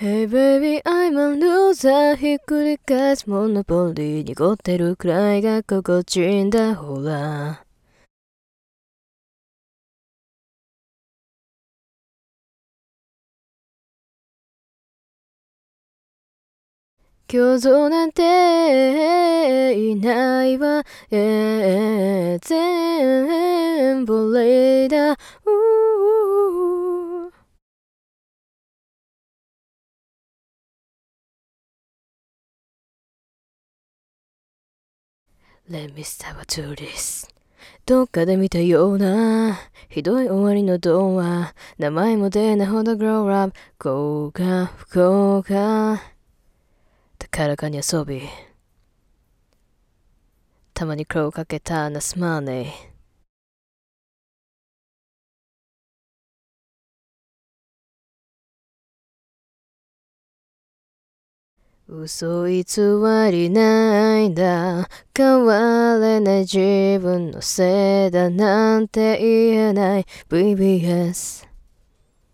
Hey baby, I'm a loser ひっくり返すモノポリ濁ってるくらいが心地いいんだほら競争なんていないわ、全部レーダーLet me start to this どっかで見たようなひどい終わりの童話名前も出ないほど grow up 幸か不幸か高らかに遊びたまに苦労かけたなすまねえ嘘偽りないんだ変われない自分のせいだなんて言えない BBS